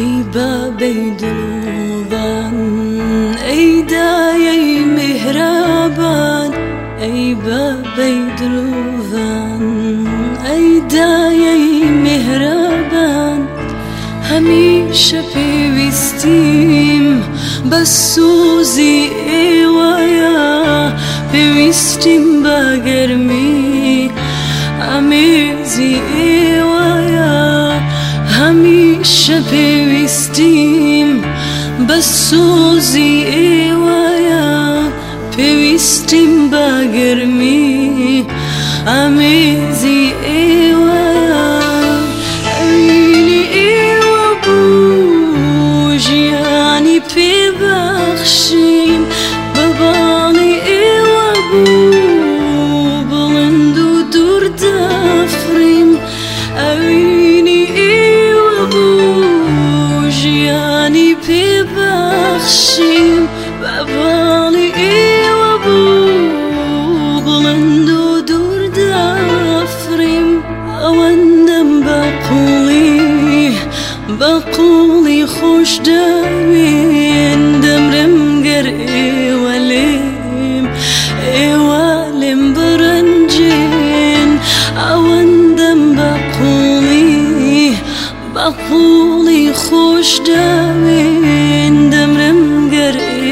ای بابی دلوان، ای دایه مهربان، ای بابی دلوان، ای دایه مهربان. همیشه پیوستیم با سوزی ایوایا، پیوستیم با گرمی آمیزی ایوایا. همیشه پیوستیم با سوزی ایوایا، پیوستیم با گرمی آمیزی ایوایا. اینی ایوا بوجیانی پی بخشیم، بابانی ایوا بو بلند و دور دفریم. اینی ایوا بوجیانی پی بخشیم، بابانی ایوا بو بلند و دور دفریم. آوندم بقولی خوش دوین، دمرم گر ایوالیم برنجین. آوندم بقولی خوش دوین، دمرم گر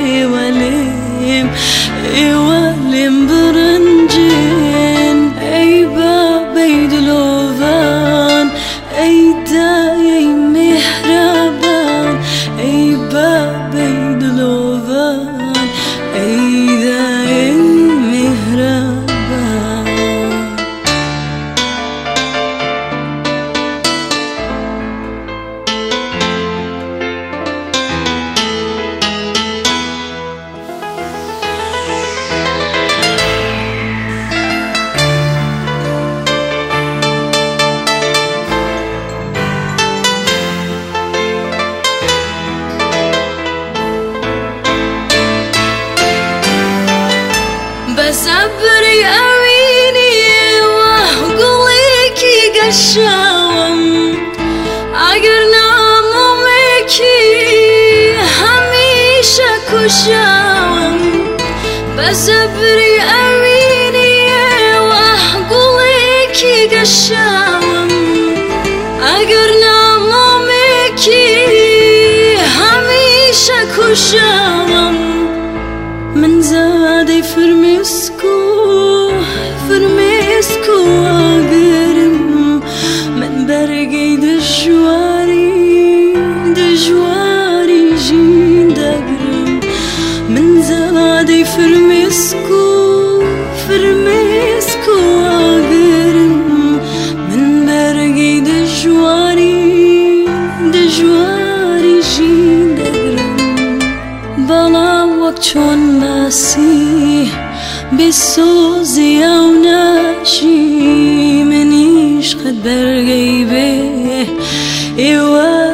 ایوالیم برنجین. ای بابی دلوان، ای دایه مهربان، ای بابی دلوان، ای دایه مهربان. بصبري أويني وقوليكي قشاوم، عقرنا ممكي هميشة كشاوم. بصبري أويني وقوليكي قشاوم، عقرنا ممكي هميشة كشاوم. من زادي فرمسكو أقرم، من برقي دجواري جين دقرم. من زادي فرمسكو أقرم، من برقي دجواري جين دقرم. بلا وقت چون بسی بسوزی او نشی، منیش قد برگی به ایوان.